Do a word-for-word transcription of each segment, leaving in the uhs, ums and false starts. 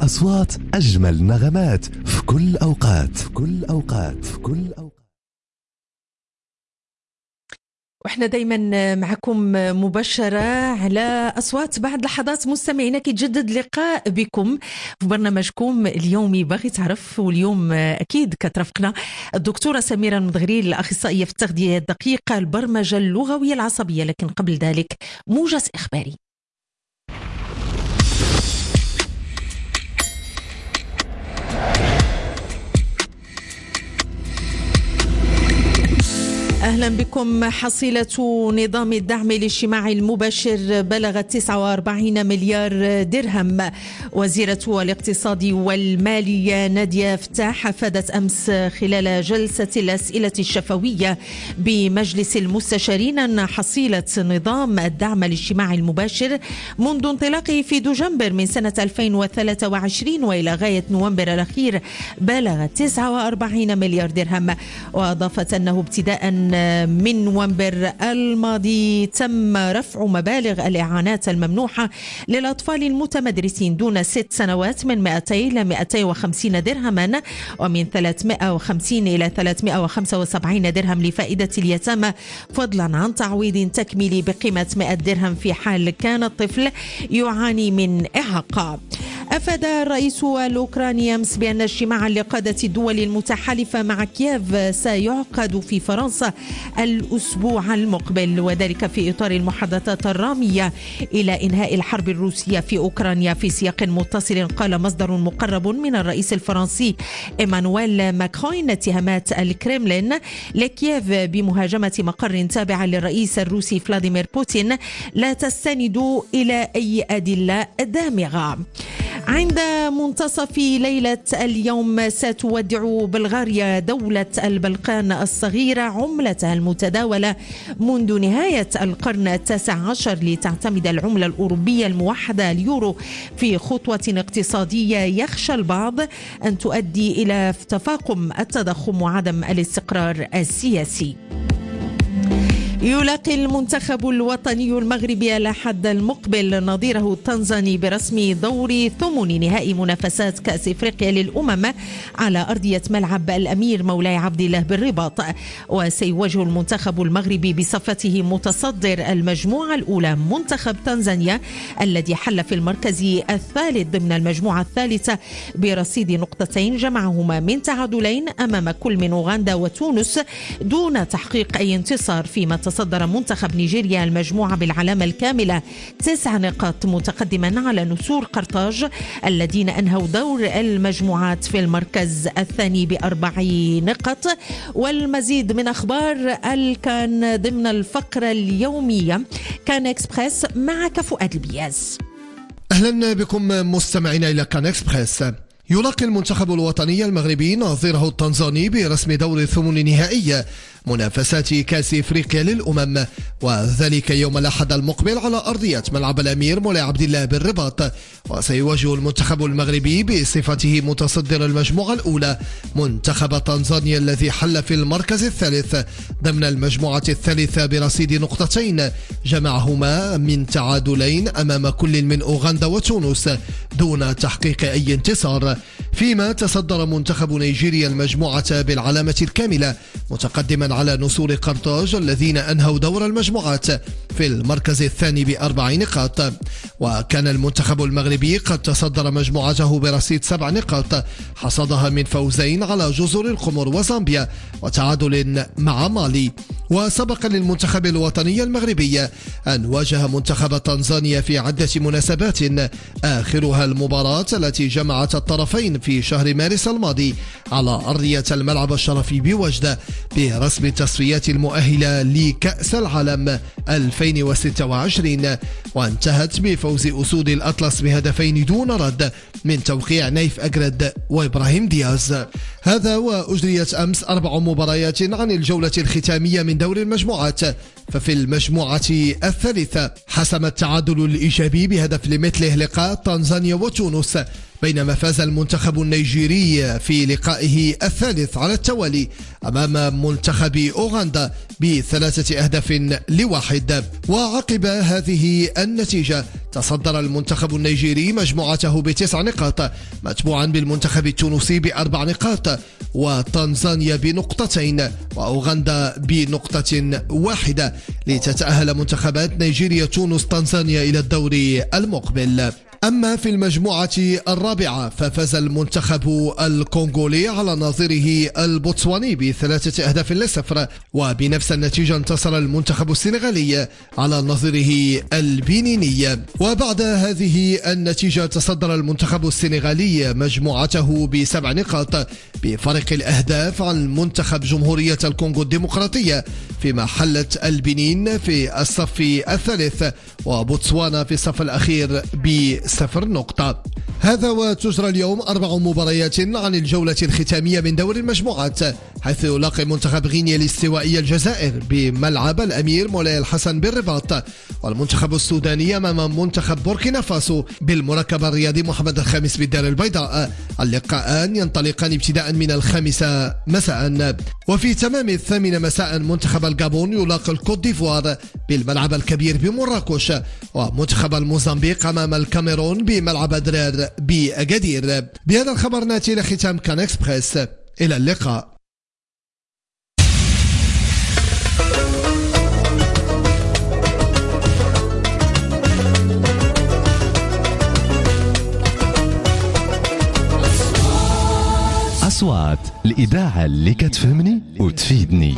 أجمل أصوات، أجمل نغمات في كل أوقات في كل أوقات في كل أوقات. وإحنا دايما معكم مباشرة على أصوات. بعد لحظات مستمعينا كيتجدد لقاء بكم في برنامجكم اليومي باغي تعرف، واليوم أكيد كترافقنا الدكتورة سميرة المدغري، الأخصائية في التغذية الدقيقة البرمجة اللغوية العصبية. لكن قبل ذلك موجز إخباري. أهلا بكم. حصيلة نظام الدعم الاجتماعي المباشر بلغت تسعة وأربعين مليار درهم. وزيرة الاقتصاد والمالية نادية فتاح أفادت أمس خلال جلسة الأسئلة الشفوية بمجلس المستشارين أن حصيلة نظام الدعم الاجتماعي المباشر منذ انطلاقه في دجنبر من سنة ألفين وثلاثة وعشرين وإلى غاية نوفمبر الأخير بلغت تسعة وأربعين مليار درهم. وأضافت أنه ابتداء من نوفمبر الماضي تم رفع مبالغ الإعانات الممنوحة للأطفال المتمدرسين دون ست سنوات من مئتين إلى مئتين وخمسين درهما، ومن ثلاثمئة وخمسين إلى ثلاثمئة وخمسة وسبعين درهم لفائدة اليتامى، فضلا عن تعويض تكميلي بقيمة مئة درهم في حال كان الطفل يعاني من إعاقة. أفاد الرئيس الأوكراني أمس بأن اجتماعا لقادة الدول المتحالفة مع كييف سيعقد في فرنسا الأسبوع المقبل، وذلك في إطار المحادثات الرامية إلى إنهاء الحرب الروسية في أوكرانيا. في سياق متصل قال مصدر مقرب من الرئيس الفرنسي إيمانويل ماكرون اتهامات الكرملين لكييف بمهاجمة مقر تابع للرئيس الروسي فلاديمير بوتين لا تستند إلى أي أدلة دامغة. عند منتصف ليلة اليوم ستودع بلغاريا دولة البلقان الصغيرة عملتها المتداولة منذ نهاية القرن التاسع عشر لتعتمد العملة الأوروبية الموحدة اليورو في خطوة اقتصادية يخشى البعض أن تؤدي إلى تفاقم التضخم وعدم الاستقرار السياسي. يلاقي المنتخب الوطني المغربي الأحد المقبل نظيره التنزاني برسم دور ثمن نهائي منافسات كأس إفريقيا للأمم على أرضية ملعب الأمير مولاي عبد الله بالرباط. وسيواجه المنتخب المغربي بصفته متصدر المجموعة الأولى منتخب تنزانيا الذي حل في المركز الثالث ضمن المجموعة الثالثة برصيد نقطتين جمعهما من تعادلين أمام كل من أوغندا وتونس دون تحقيق أي انتصار، فيما تصدر منتخب نيجيريا المجموعة بالعلامة الكاملة تسع نقاط متقدما على نسور قرطاج الذين أنهوا دور المجموعات في المركز الثاني بأربع نقاط. والمزيد من أخبار الكان ضمن الفقرة اليومية كان إكسبريس معك فؤاد البياز. أهلا بكم مستمعين إلى كان إكسبريس. يلاقي المنتخب الوطني المغربي نظيره التنزاني برسم دور الثمن نهائي منافسات كأس إفريقيا للأمم، وذلك يوم الأحد المقبل على أرضية ملعب الأمير مولاي عبد الله بالرباط. وسيواجه المنتخب المغربي بصفته متصدر المجموعة الأولى منتخب تنزانيا الذي حل في المركز الثالث ضمن المجموعة الثالثة برصيد نقطتين جمعهما من تعادلين أمام كل من أوغندا وتونس دون تحقيق أي انتصار، فيما تصدر منتخب نيجيريا المجموعة بالعلامة الكاملة متقدما على نسور قرطاج الذين أنهوا دور المجموعات في المركز الثاني بأربع نقاط. وكان المنتخب المغربي قد تصدر مجموعته برصيد سبع نقاط حصدها من فوزين على جزر القمر وزامبيا وتعادل مع مالي. وسبق للمنتخب الوطني المغربي أن واجه منتخب تنزانيا في عدة مناسبات، آخرها المباراة التي جمعت الطرفين في شهر مارس الماضي على أرضية الملعب الشرفي بوجدة برسم التصفيات المؤهلة لكأس العالم ألفين وستة وعشرين، وانتهت بفوز أسود الأطلس بهدفين دون رد من توقيع نايف أجرد وإبراهيم دياز. هذا وأجريت أمس أربع مباريات عن الجولة الختامية من دور المجموعات. ففي المجموعة الثالثة حسم التعادل الإيجابي بهدف لمثله لقاء تنزانيا وتونس، بينما فاز المنتخب النيجيري في لقائه الثالث على التوالي أمام منتخب أوغندا بثلاثة أهداف لواحد. وعقب هذه النتيجة تصدر المنتخب النيجيري مجموعته بتسع نقاط، متبوعا بالمنتخب التونسي بأربع نقاط، وتنزانيا بنقطتين، وأوغندا بنقطة واحدة، لتتأهل منتخبات نيجيريا تونس تنزانيا إلى الدور المقبل. أما في المجموعة الرابعة ففاز المنتخب الكونغولي على نظيره البوتسواني بثلاثة أهداف لصفر، وبنفس النتيجة انتصر المنتخب السنغالي على نظيره البنيني. وبعد هذه النتيجة تصدر المنتخب السنغالي مجموعته بسبع نقاط بفرق الأهداف عن منتخب جمهورية الكونغو الديمقراطية، فيما حلت البنين في الصف الثالث وبوتسوانا في الصف الأخير بصفر نقطة. هذا وتجرى اليوم أربع مباريات عن الجولة الختامية من دور المجموعات، حيث يلاقي منتخب غينيا الاستوائية الجزائر بملعب الأمير مولاي الحسن بالرباط، والمنتخب السوداني أمام منتخب بوركينا فاسو بالمركب الرياضي محمد الخامس بالدار البيضاء. اللقاءان ينطلقان ابتداء من الخامسة مساء. وفي تمام الثامنة مساء منتخب الغابون يلاقي الكوت ديفوار بالملعب الكبير بمراكش، ومنتخب الموزمبيق أمام الكاميرون بملعب درار بأكادير. بهذا الخبر ناتي إلى ختام كان إكسبريس، إلى اللقاء. أصوات الإذاعة اللي كتفهمني وتفيدني.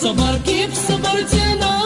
صبر كيف صبرتنا.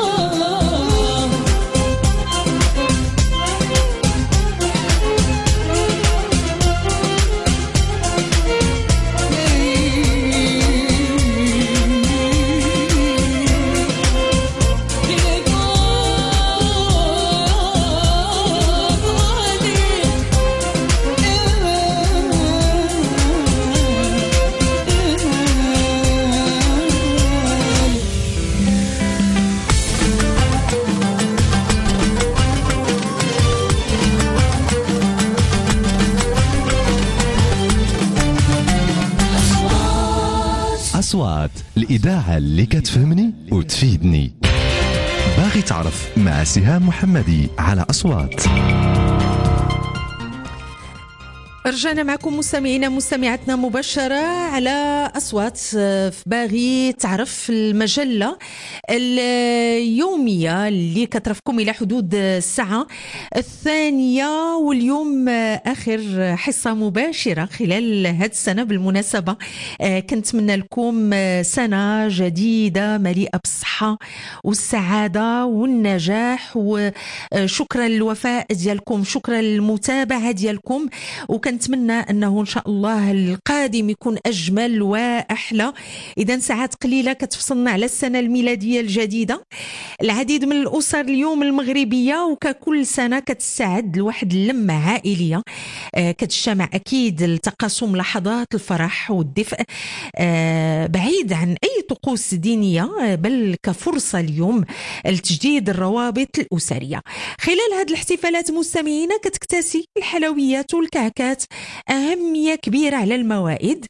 أصوات الإذاعة اللي كتفهمني وتفيدني. باغي تعرف مع سهام محمدي على أصوات. رجعنا معكم مستمعينا مستمعاتنا مباشرة على أصوات. باغي تعرف المجلة اليومية اللي كترفقكم إلى حدود الساعة الثانية، واليوم آخر حصة مباشرة خلال هذه السنة. بالمناسبة كنتمنى لكم سنة جديدة مليئة بالصحة والسعادة والنجاح، وشكرا للوفاء ديالكم، شكرا للمتابعة ديالكم، وكنت نتمنى أنه إن شاء الله القادم يكون أجمل وأحلى. إذا ساعات قليلة كتفصلنا على السنة الميلادية الجديدة. العديد من الأسر اليوم المغربية وككل سنة كتستعد لواحد اللمة عائلية كتجتمع أكيد لتقاسم لحظات الفرح والدفء بعيد عن أي طقوس دينية، بل كفرصة اليوم لتجديد الروابط الأسرية. خلال هذه الاحتفالات مستمعينا كتكتسي الحلويات والكعكات أهمية كبيرة على الموائد،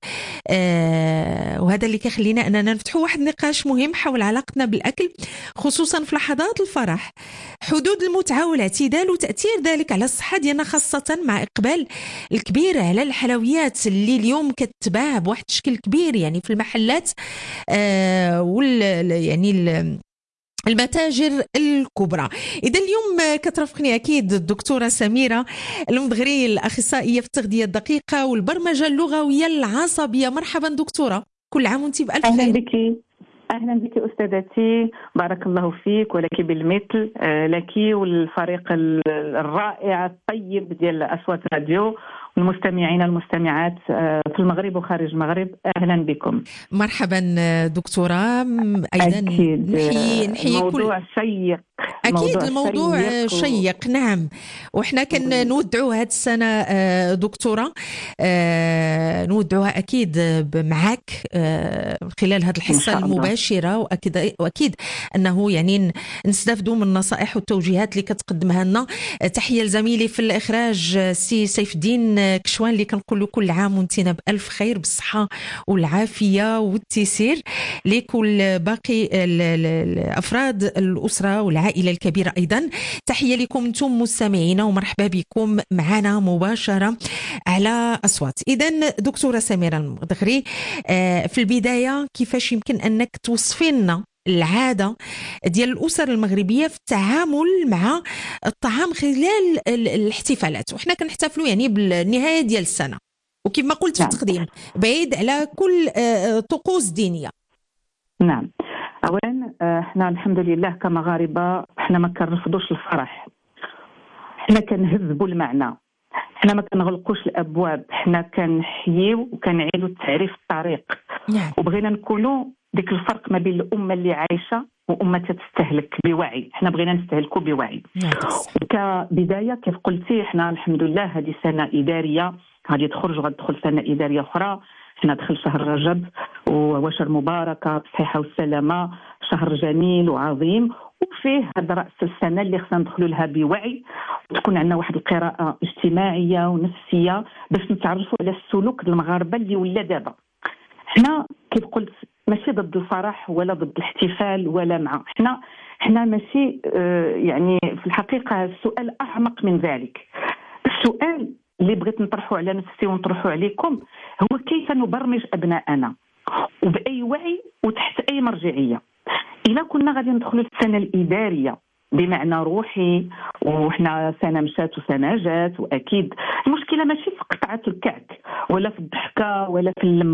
آه وهذا اللي كيخلينا أننا نفتحوا واحد النقاش مهم حول علاقتنا بالأكل، خصوصا في لحظات الفرح. حدود المتعة والاعتدال وتأثير ذلك على الصحة ديالنا، خاصة مع إقبال الكبير على الحلويات اللي اليوم كتباع بواحد الشكل كبير يعني في المحلات آه وال يعني ال المتاجر الكبرى. إذا اليوم كترافقني أكيد الدكتورة سميرة المدغري، الأخصائية في التغذية الدقيقة والبرمجة اللغوية العصبية. مرحبا دكتورة، كل عام وانت بألف خير. أهلا بك. أهلا بك أستاذتي، بارك الله فيك ولك بالمثل، لك والفريق الرائع الطيب ديال أصوات راديو المستمعين المستمعات في المغرب وخارج المغرب. أهلا بكم. مرحبا دكتورة. أيضا أكيد نحيي نحيي موضوع كل... شيق. أكيد الموضوع شيق, شيق و... نعم. وإحنا كان نودعوا هذه السنة دكتورة، نودعوها أكيد معك خلال هذه الحصة المباشرة، وأكيد وأكيد أنه يعني نستفدوا من النصائح والتوجيهات اللي كتقدمها لنا. تحية لزميلي في الإخراج سي سيف الدين كشوان اللي كنقول له كل عام وانتنا بألف خير بالصحة والعافية والتيسير لكل باقي أفراد الأسرة والعائلة الكبيرة. أيضا تحية لكم أنتم مستمعين ومرحبا بكم معنا مباشرة على أصوات. إذن دكتورة سميرة المدغري، في البداية كيفاش يمكن أنك توصفي لنا العادة ديال الأسر المغربية في التعامل مع الطعام خلال الاحتفالات، وإحنا كنحتفلوا يعني بالنهاية ديال السنة، وكيف ما قلت في التقديم بعيد على كل طقوس دينية. نعم، اولا احنا الحمد لله كمغاربه احنا ما كنرفضوش الفرح، احنا كنهذبوا المعنى، احنا ما كنغلقوش الابواب، احنا كنحييو وكنعيدوا التعريف الطريق. نعم. وبغينا نكونوا ديك الفرق ما بين الامه اللي عايشه وامه تستهلك بوعي، احنا بغينا نستهلكوا بوعي. نعم. كبدايه كيف قلتي احنا الحمد لله هذه سنه اداريه غادي تخرج وغتدخل سنه اداريه اخرى. احنا دخل شهر رجب وهو شهر مباركه بالصحه والسلامه، شهر جميل وعظيم، وفيه هذا راس السنه اللي خصنا ندخلوا لها بوعي وتكون عندنا واحد القراءه اجتماعيه ونفسيه باش نتعرفوا على السلوك المغاربه اللي ولا دابا. احنا كيف قلت ماشي ضد الفرح ولا ضد الاحتفال ولا مع، احنا احنا ماشي اه يعني في الحقيقه السؤال اعمق من ذلك. السؤال اللي بغيت نطرحه على نفسي ونطرحه عليكم هو كيف نبرمج أبناءنا وبأي وعي وتحت أي مرجعية. إلا كنا غادي ندخلوا السنة الإدارية بمعنى روحي وإحنا سنة مشات وسنة جات، وأكيد المشكلة ماشي في قطعة الكعك ولا في الضحكة ولا في اللمة،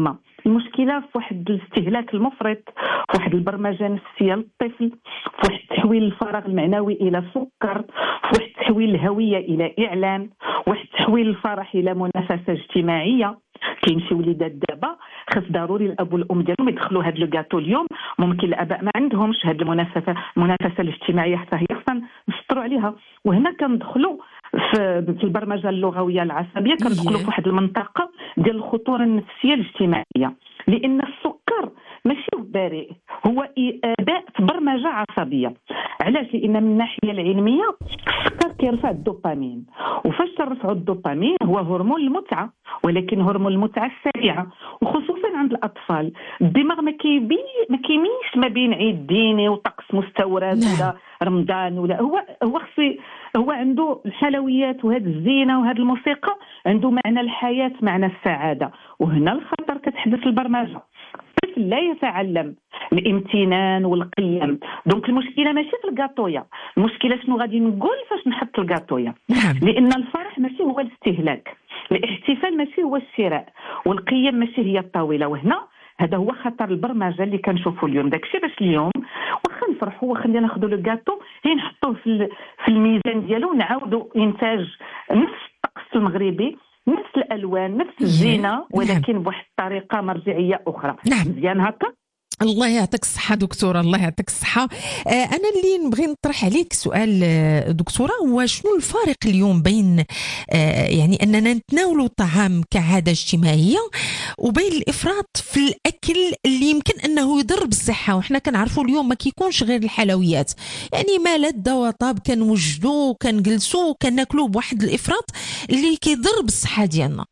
المشكله في واحد الاستهلاك المفرط، في واحد البرمجه النفسيه للطفل، في واحد تحويل الفراغ المعنوي الى سكر، في واحد تحويل الهويه الى اعلان، واحد تحويل الفرح الى منافسه اجتماعيه. كاين شي وليدات دابا خاص ضروري الاب والام ديالهم يدخلوا هذا الكاطو اليوم، ممكن الاباء ما عندهمش هذه المنافسه المنافسه الاجتماعيه حتى هي خصنا نسطروا عليها. وهنا كندخلوا في في البرمجه اللغويه العصبيه، كندخلوا في واحد المنطقه ديال الخطوره النفسيه الاجتماعيه، لان السكر ماشي بريء، هو اداء في برمجه عصبيه. علاش؟ لان من الناحيه العلميه السكر كيرفع الدوبامين، وفاش ترفعوا الدوبامين هو هرمون المتعه، ولكن هرمون المتعه السريعه، وخصوصا عند الاطفال الدماغ ما كيبي ما كيميش ما بين عيد ديني وطقس مستورد ولا رمضان، ولا هو هو خصي هو عنده الحلويات وهذه الزينه وهذه الموسيقى، عنده معنى الحياه، معنى السعاده. وهنا الخطر كتحدث البرمجه. الطفل لا يتعلم الامتنان والقيم. دونك المشكله ماشي في الكاطويه، المشكله شنو غادي نقول فاش نحط الكاطويه. لان الفرح ماشي هو الاستهلاك، الاحتفال ماشي هو الشراء، والقيم ماشي هي الطاوله. وهنا هذا هو خطر البرمجه اللي كنشوفوا اليوم. داكشي باش اليوم واخا نفرحوا وخلينا ناخذوا لو كاطو هي نحطوه في في الميزان ديالو ونعاودوا انتاج نفس الطقس المغربي، نفس الالوان، نفس الزينه، ولكن بواحد الطريقه مرجعيه اخرى. مزيان هكا. الله يعطيك الصحة دكتورة، الله يعطيك الصحة. آه أنا اللي نبغي نطرح عليك سؤال آه دكتورة، هو شنو الفارق اليوم بين آه يعني أننا نتناولوا الطعام كعادة اجتماعية وبين الإفراط في الأكل اللي يمكن أنه يضر بالصحة؟ وإحنا كنعرفوا اليوم ما كيكونش غير الحلويات، يعني ما لذ وطاب كنوجدوا كنجلسوا كناكلوا بواحد الإفراط اللي كيضر بالصحة ديالنا.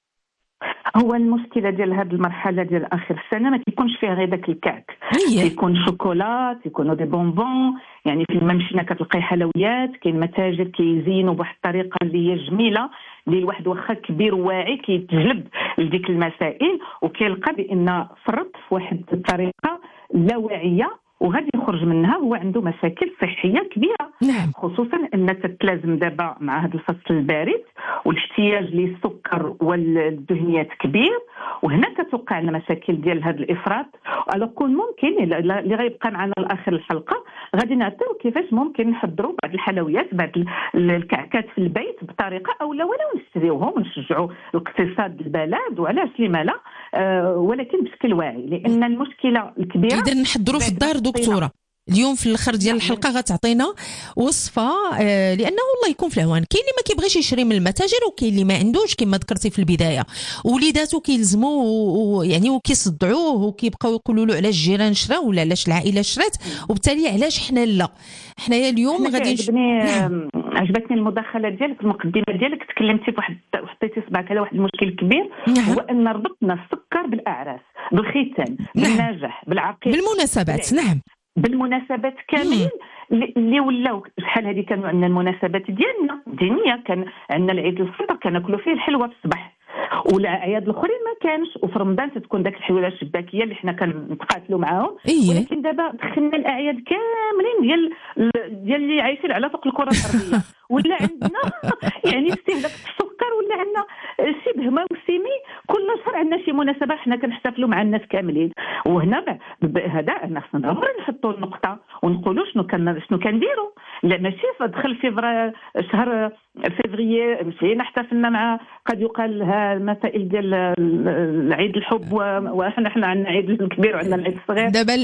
هو المشكله ديال هذه المرحله ديال اخر السنه ما كيكونش فيها غير داك الكعك، كيكون شوكولات، يكونوا دي بونبون، يعني فين ما مشينا كتلقاي حلويات، كاين متاجر كيزينوا بواحد الطريقه اللي هي جميله، اللي الواحد واخا كبير وواعي كيتجلب لديك المسائل، وكيلقى بان فرط في واحد الطريقه لا واعيه وغادي يخرج منها هو عنده مشاكل صحيه كبيره. نعم. خصوصا ان تتلازم دابا مع هذا الفصل البارد والاحتياج للسكر والدهنيات كبير، وهنا كتوقع لنا مشاكل ديال هذا الافراط. على كل ممكن اللي غيبقى معنا لاخر الحلقه غادي نعطيو كيفاش ممكن نحضروا بعض الحلويات، بعض الكعكات في البيت بطريقه اولا ولو نشريوهم ونشجعوا الاقتصاد البلد، وعلاش لما لا، أه ولكن بشكل واعي، لان المشكله الكبيره اذا نحضروا في الدار دكتوره. اليوم في الاخر ديال الحلقه غتعطينا وصفه، آه لانه والله يكون في الهوان كاين اللي ما كيبغيش يشري من المتاجر، وكاين اللي ما عندوش كما ذكرتي في البدايه، وليداتو كيلزموا ويعني وكيصدعوه وكيبقاو يقولوا له علاش الجيران شراو ولا علاش العائله شرات، وبالتالي علاش حنا لا. حنايا اليوم غادي عجبني نعم. عجبتني المداخله ديالك، المقدمه ديالك، تكلمتي بواحد وحطيتي صبعك على واحد المشكل كبير. نعم. هو ان ربطنا السكر بالاعراس، بالختان، نعم. بالنجاح، بالعقيقه، بالمناسبات. نعم، بالمناسبات كاملين اللي ولاو. شحال هذه كانوا عندنا المناسبات ديالنا دينيه، كان عندنا العيد الفطر كناكلوا فيه الحلوى في الصباح، والاعياد الاخرين ما كانش، وفي رمضان تتكون داك الحلوى الشباكيه اللي حنا كنتقاتلوا معاهم. إيه؟ ولكن دابا دخلنا الاعياد كاملين ديال ديال اللي عايشين على فوق الكره الارضيه، ولا عندنا يعني استهلاك السكر، ولا عندنا شبه موسمي، كل شهر عندنا شي مناسبه حنا كنحتفلوا مع الناس كاملين. وهنا هذا انا خصنا ضروري نحطوا النقطه ونقولوا شنو كان شنو كنديروا. لا ماشي دخل فيفري شهر فيفري مشينا احتفلنا مع قد يقال ها المسائل ديال العيد الحب، وحنا حنا عندنا عيد الكبير وعندنا العيد الصغير. دابا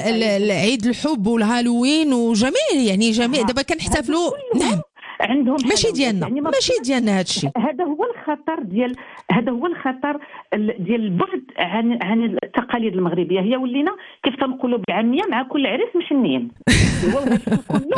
العيد الحب والهالوين وجميع يعني جميع دابا كنحتفلوا. نعم، عندهم ماشي ديالنا، يعني ماشي ديالنا هذا الشيء. هذا هو الخطر ديال هذا هو الخطر ديال البعد عن عن التقاليد المغربيه. هي ولينا كيف تنقولوا بالعاميه مع كل عريس محنين. هو هادشي كله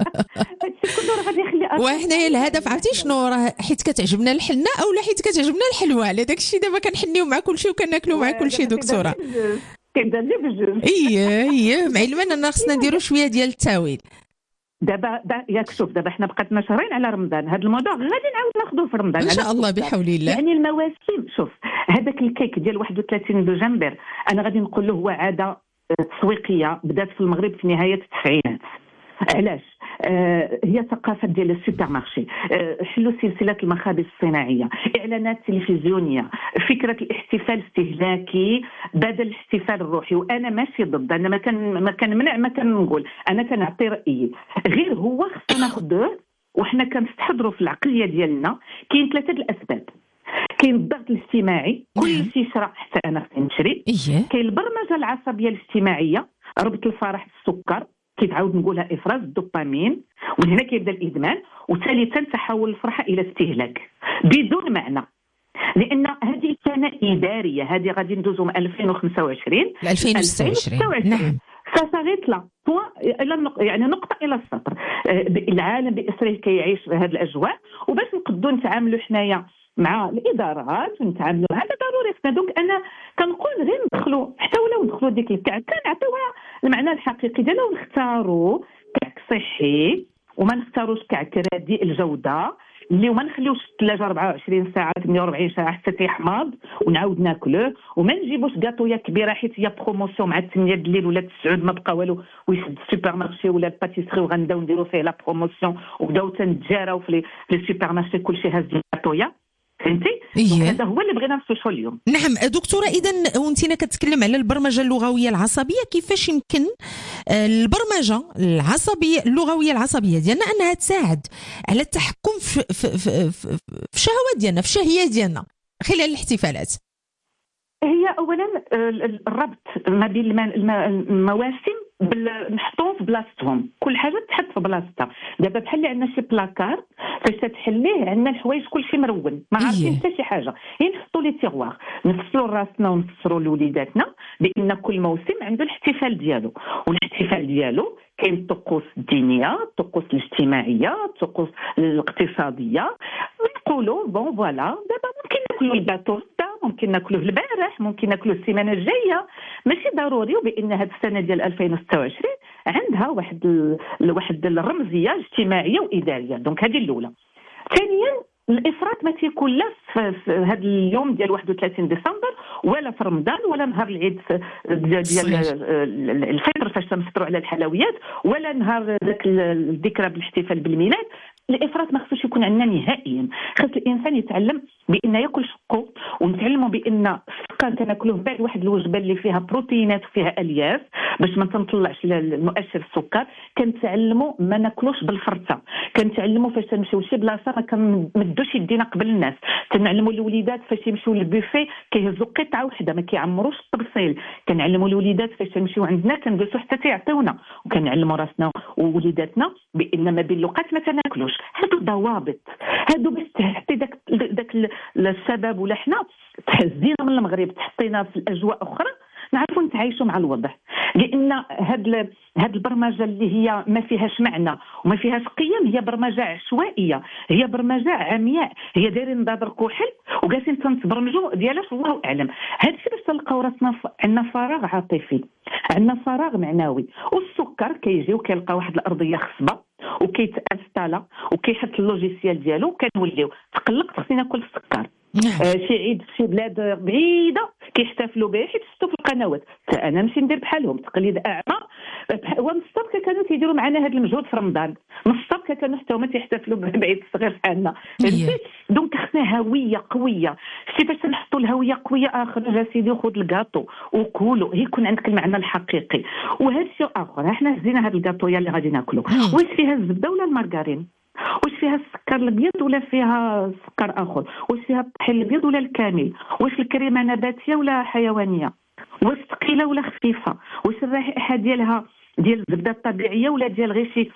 هادشي كله راه غادي يخلي. وحنايا الهدف عرفتي شنو؟ راه حيت كتعجبنا الحنه اولا حيت كتعجبنا الحلوى، على داك الشيء دابا كنحنيو مع كل شيء وكناكلوا مع كل شيء دكتوره. كندير بجوج. اييه اييه معلمه اننا خصنا نديروا شويه ديال التاويل. دابا ياك شوف، دابا حنا بقاتنا شهرين على رمضان، هذا الموضوع غادي نعاود ناخذوه في رمضان ان شاء الله بحول الله. يعني المواسم، شوف هذاك الكيك ديال واحد وثلاثين دجنبر انا غادي نقول له هو عاده تسويقيه بدات في المغرب في نهايه التسعينات. علاش؟ هي ثقافه ديال السوبر مارشي، حلوا سلسله المخابز الصناعيه، اعلانات تلفزيونيه، فكره الاحتفال استهلاكي بدل الاحتفال الروحي. وانا ماشي ضد، انا ما كان ما كنمنع، ما كنقول، انا كنعطي رايي، غير هو خصنا ناخذوه وحنا كنستحضروا في العقليه ديالنا. كاين ثلاثه الاسباب، كاين الضغط الاجتماعي، كل شيء شرا حتى انا خصني نشري. كاين البرمجه العصبيه الاجتماعيه، ربط الفرح بالسكر، كيتعاود نقولها افراز الدوبامين، ومن هنا كيبدا الادمان. وثالثا تحول الفرحه الى استهلاك بدون معنى، لان هذه سنه اداريه، هذه غادي ندوزو من ألفين وخمسة وعشرين ل ألفين وستة وعشرين. نعم، فصارت لا الى يعني نقطه الى السطر. العالم باسره كيعيش في هذه الاجواء، وباش نقدروا نتعاملوا حنايا مع الادارات ونتعاملوا هذا ضروري خصنا. دونك انا كنقول غير ندخلوا، حتى ولو ندخلوا ديك الكعك كنعطيوها المعنى الحقيقي ديالها، ونختاروا كعك صحي وما نختاروش كعك رديء الجوده اللي وما نخليوش الثلاجه أربعة وعشرين ساعه ثمانية وأربعين ساعه حتى تيحماض ونعاود ناكلوه. وما نجيبوش كاطويه كبيره حيت هي بروموسيون مع ثمانية الليل ولا تسعود ما بقى والو، ويشد السوبر مارشي ولا الباتيسري وغنبداو نديروا فيه لا بروموسيون، وبداو تنتجاراو في لي سوبر مارشي كلشي هاز كاطويه. فهمتي؟ هذا هو اللي بغينا نفتشوا اليوم. نعم دكتوره، اذا وانتينا كتكلم على البرمجه اللغويه العصبيه، كيفاش يمكن البرمجه العصبيه اللغويه العصبيه ديالنا انها تساعد على التحكم في في في, في, في الشهوات ديالنا، في الشهيه ديالنا خلال الاحتفالات؟ هي اولا الربط ما بين المواسم نحطوهم في بلاصتهم، كل حاجه تحط في بلاصتها. دابا بحال اللي عندنا شي بلاكار فاش تحليه عندنا الحوايج كلشي مرون، ما عارفين حتى شي حاجه، هي نحطوا لي تيغوار، نفسروا راسنا ونفسروا لوليداتنا بان كل موسم عنده الاحتفال ديالو، والاحتفال ديالو كاين الطقوس الدينيه، الطقوس الاجتماعيه، الطقوس الاقتصاديه. نقولوا بون فوالا دابا ممكن ناكلوا الباطو، ممكن ناكلوه البارح، ممكن ناكلوه السيمانه الجايه، ماشي ضروري. وبان هذه السنه ديال ألفين وستة وعشرين عندها واحد ال... واحد الرمزيه اجتماعيه واداريه. دونك هذه الاولى. ثانيا الافراط ما تيكون لا في هذا اليوم ديال واحد وثلاثين ديسمبر ولا في رمضان ولا نهار العيد ديال الفطر فاش تنفطروا على الحلويات، ولا نهار ذاك الذكرى بالاحتفال بالميلاد. الافراط ما خصوش يكون عندنا نهائيا. خص الانسان يتعلم بان ياكل شقو، ونتعلموا بان السكر كناكلوه بعد واحد الوجبه اللي فيها بروتينات وفيها الياف باش ما تنطلعش المؤشر السكر. كنتعلموا ما ناكلوش بالفرطه، كنتعلموا فاش تمشيو لشي بلاصه ما كنمدوش يدينا قبل الناس، كنعلموا الوليدات فاش يمشيو للبوفي كيهزوا قطعه وحده ما كيعمروش الطبسيل، كنعلموا الوليدات فاش تمشيو عندنا كنجلسوا حتى تيعطيونا، وكنعلموا راسنا ووليداتنا بان ما بين اللقات ما تناكلوش. هادو ضوابط، هادو باش تحطي داك داك الشباب ولا حنا تهزينا من المغرب تحطينا في الاجواء اخرى نعرفوا نتعايشوا مع الوضع. لان هاد هاد البرمجه اللي هي ما فيهاش معنى وما فيهاش قيم هي برمجه عشوائيه، هي برمجه عمياء، هي دايرين ضاد كحل وجالسين تنتبرمجوا ديالاش الله اعلم. هادشي باش تلقاو راسنا ف... عندنا فراغ عاطفي، عندنا فراغ معنوي. والسكر كيجي وكيلقى واحد الارضيه خصبه وكيتانستالا وكيحط اللوجيسيال ديالو وكنوليو تقلق خصني ناكل السكر. آه شي عيد في شي بلاد بعيده كيحتفلوا به حيت شفتوا في القنوات، انا نمشي ندير بحالهم تقليد اعمى. ونص السبكه كانوا تيديروا معنا هذا المجهود في رمضان، نص السبكه كانوا حتى هما تيحتفلوا بعيد الصغير بحالنا. دونك خصنا هويه قويه. شتي فاش نحطوا الهويه قويه اخر يا سيدي خذ الكاطو وكولوا يكون عندك المعنى الحقيقي. وهذا الشيء اخر، احنا هزينا هذا الكاطويا اللي غادي ناكلوا، واش فيها الزبده ولا المارغرين؟ واش فيها السكر الابيض ولا فيها سكر اخر؟ واش فيها الطحين الابيض ولا الكامل؟ واش الكريمه نباتيه ولا حيوانيه؟ واش ثقيله ولا خفيفه؟ واش الرائحه ديالها ديال الزبده الطبيعيه ولا ديال غير شي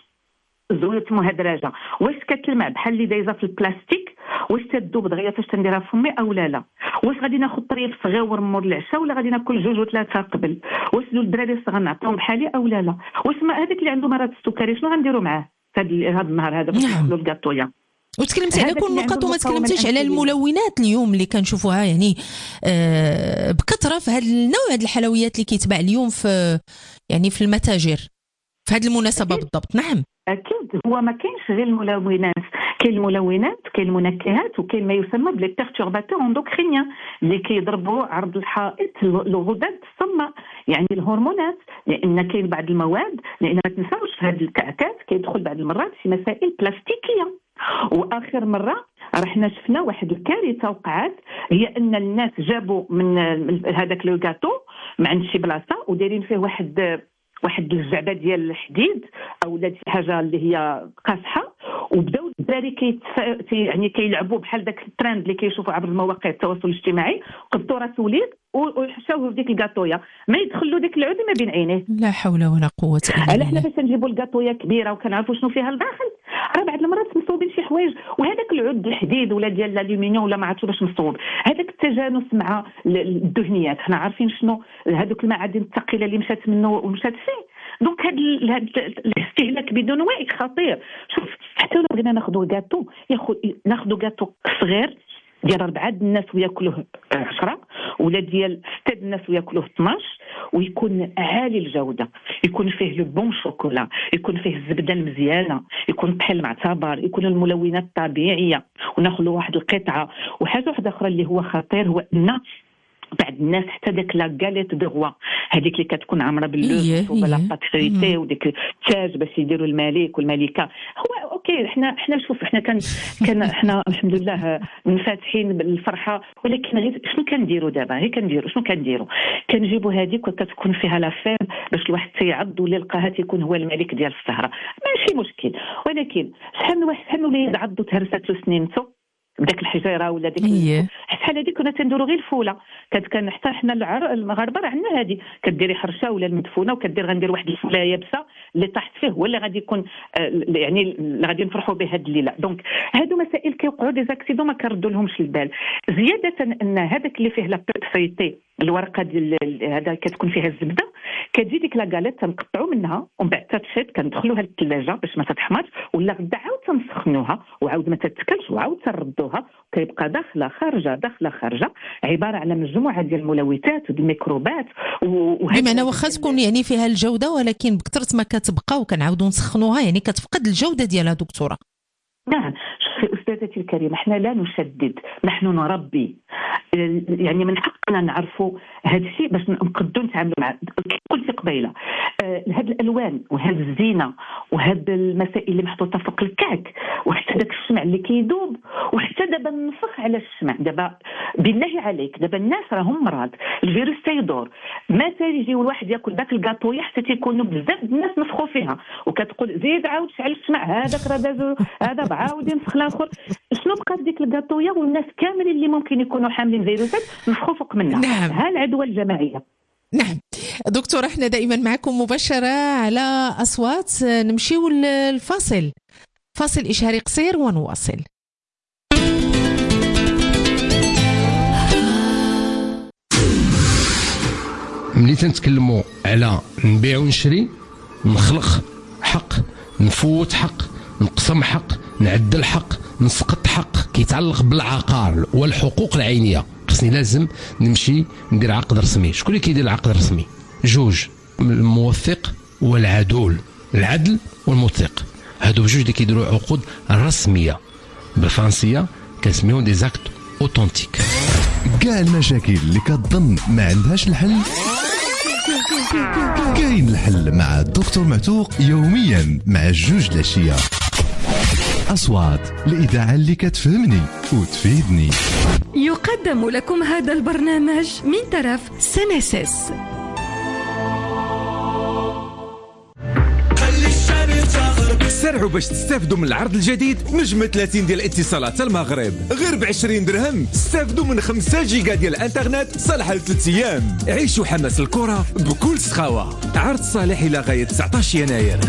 زيوت مهدرجه؟ واش كتلمع بحال اللي دايزه في البلاستيك؟ واش تذوب دغيا فاش تنديرها في فمي او لا لا؟ واش غادي ناخذ طريف صغيور مور العشاء ولا غادي ناكل جوج وثلاثه قبل؟ واش دول الدراري الصغار نعطيهم بحالي او لا لا؟ واش ما هذاك اللي عنده مرض السكري شنو غنديروا معاه هذا هذا النهار هذا باش ناكلوا الكاطويا؟ وتكلمتي على كل النقط وما تكلمتيش على الملونات اليوم اللي كنشوفوها يعني آه بكثره في هذا النوع، هذه الحلويات اللي كيتباع اليوم في يعني في المتاجر في هذه المناسبه بالضبط. نعم اكيد هو ما كاينش غير الملونات، كاين الملونات كاين المنكهات وكاين ما يسمى بلي بيرتورباتور اندوكرينيان اللي كيضربوا عرض الحائط الغدد الصماء، يعني الهرمونات، لان كاين بعض المواد، لان ما تنساوش في هذه الكعكات كيدخل بعض المرات شي مسائل بلاستيكيه. واخر مره رحنا شفنا واحد الكارثه وقعت، هي ان الناس جابوا من هذاك لو غاتو من عند شي بلاصه ودايرين فيه واحد واحد الجعبه ديال الحديد او شي حاجه اللي هي قاصحه، وبداو الدراري كي يعني كيلعبوا بحال داك الترند اللي كيشوفوا عبر مواقع التواصل الاجتماعي، قبطوا راس وليد وحشاوه في ديك الكاطويه، ما يدخلوا ديك العود ما بين عينيه. لا حول ولا قوه الا بالله. على حنا باش نجيبوا الكاطويه كبيره وكنعرفوا شنو فيها لداخل، راه بعض المرات مصوبين شي حوايج، وهذاك العود الحديد ولا ديال الالومنيوم ولا ما عرفتش باش مصوب، هذاك التجانس مع الدهنيات، حنا عارفين شنو هذوك المعادن الثقيله اللي مشات منه ومشات فيه. دونك هذا الاستهلاك بدون وعي خطير. شوف حتى لو بغينا ناخذوا كاطو ياخذ ناخذوا كاطو صغير ديال أربعة الناس وياكلوه عشرة، ولا ديال ستة الناس وياكلوه اثناش، ويكون عالي الجودة، يكون فيه لو بون شوكولا، يكون فيه الزبدة المزيانة، يكون طحين معتبر، يكون الملونات الطبيعية، وناخذوا واحد القطعة. وحاجة واحدة أخرى اللي هو خطير هو أن بعض الناس حتى داك لا غاليت دو غوا هذيك اللي كتكون عامره باللوز ولا باتريتي وديك التاج باش يديروا الملك والملكه، هو اوكي حنا حنا شوف حنا كان كان حنا الحمد لله منفتحين بالفرحه، ولكن غير شنو كنديروا دابا؟ هي كنديروا شنو كنديروا؟ كنجيبوا هذيك وكتكون فيها لافير باش الواحد تيعض ولا يلقاها تيكون هو الملك ديال السهره، ماشي مشكل. ولكن شحال واحد شحال وليد عضو تهرست له سنينته بداك الحجيره ولا ديك شحال هذيك كنا تندوروا غير الفوله، كانت كان حتى حنا المغاربه راه عندنا هذه، كديري حرشه ولا المدفونه وكدير غندير واحد الفوله يابسه اللي طاحت فيه ولا غادي يكون يعني اللي غادي نفرحوا به هذه الليله. دونك هادو مسائل كيوقعوا دي زاكسيدون ما كنردوا لهمش البال. زياده ان هذاك اللي فيه لا بيرفيتي الورقه ديال هذا كتكون فيها الزبده، كتجي ديك لا غاليت تنقطعوا منها ومن بعد تتشد كندخلوها للثلاجه باش ما تتحمرش، ولا غدا عاود تنسخنوها وعاود ما تتكلش وعاود تردوها، كيبقى داخله خارجه داخله خارجه، عباره على مجموعه ديال الملوثات والميكروبات. بمعنى واخا تكون يعني فيها الجوده ولكن بكثره ما كتبقى وكنعاودوا نسخنوها يعني كتفقد الجوده ديالها دكتوره. نعم شوفي أستاذتي الكريمة، احنا لا نشدد، نحن نربي، يعني من حقنا نعرفوا هذا الشيء باش نقدروا نتعاملوا معه. قلت قبيله آه هذه الالوان وهذه الزينه وهذه المسائل اللي محطوطه فوق الكعك وحتى داك الشمع اللي كيذوب، وحتى دابا النفخ على الشمع، دابا بالله عليك دابا الناس راهم مرض، الفيروس تيدور، ما تيجيو الواحد ياكل داك الكاطويه حتى تيكونوا بزاف الناس نفخوا فيها، وكتقول زيد عاود شعل الشمع هذاك راه دازو هذا بعاود ينفخ الاخر، شنو بقى في ديك الكاطويه والناس كاملين اللي ممكن يكونوا حاملين فيروسات نفخوا فوق منها. نعم. ها العدوى الجماعيه. نعم دكتور، احنا دائما معكم مباشرة على أصوات. نمشيو الفاصل، فاصل إشهاري قصير ونواصل. ملي تنتكلموا على نبيع ونشري، نخلق حق، نفوت حق، نقسم حق، نعدل حق، نسقط حق كيتعلق بالعقار والحقوق العينيه، خصني لازم نمشي ندير عقد رسمي. شكون اللي كيدير العقد الرسمي؟ جوج، الموثق والعدول، العدل والموثق، هادو بجوج اللي كيديروا عقود رسميه بالفرنسيه كنسميهم دي زاكت اوتونتيك. كاع المشاكل اللي كتظن ما عندهاش الحل كاين الحل مع الدكتور معتوق يوميا مع جوج العشيه. أصوات الإذاعة اللي كتفهمني وتفيدني. يقدم لكم هذا البرنامج من طرف سينيسيس. سرعوا باش تستافدوا من العرض الجديد نجمة ثلاثين ديال اتصالات المغرب، غير ب عشرين درهم استافدوا من خمسة جيجا ديال الانترنت صالحة لثلاث ايام. عيشوا حماس الكرة بكل سخاوة. عرض صالح إلى غاية تسعطاش يناير.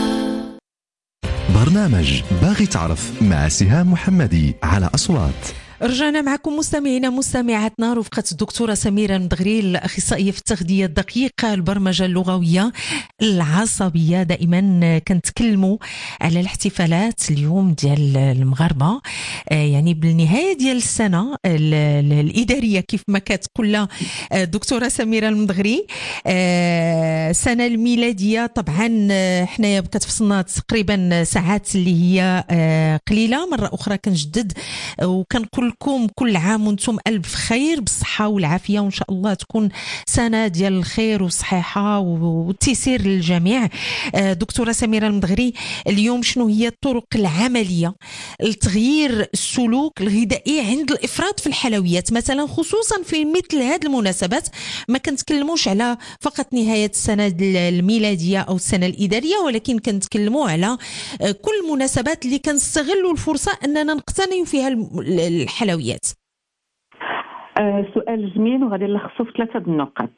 برنامج باغي تعرف مع سهام محمدي على أصوات. رجعنا معكم مستمعينا مستمعاتنا رفقة الدكتورة سميرة المدغري الأخصائية في التغذية الدقيقة البرمجة اللغوية العصبية. دائما كنتكلموا على الاحتفالات اليوم ديال المغاربة، يعني بالنهاية ديال السنة الإدارية كيف ما كتقول لها الدكتورة سميرة المدغري. السنة الميلادية طبعا حنايا كتفصلنا تقريبا ساعات اللي هي قليلة. مرة أخرى كنجدد وكنقول لكم كل عام وانتم ألف خير بالصحة والعافية، وإن شاء الله تكون سنة ديال الخير والصحيحة والتيسير للجميع. دكتورة سميرة المدغري، اليوم شنو هي الطرق العملية لتغيير السلوك الغذائي عند الإفراط في الحلويات مثلا، خصوصا في مثل هذه المناسبات؟ ما كنتكلموش على فقط نهاية السنة الميلادية أو السنة الإدارية، ولكن كنتكلموا على كل المناسبات اللي كنستغلوا الفرصة أننا نقتنيوا فيها الحلويات. آه سؤال جميل وغادي نلخصه في ثلاثة النقط.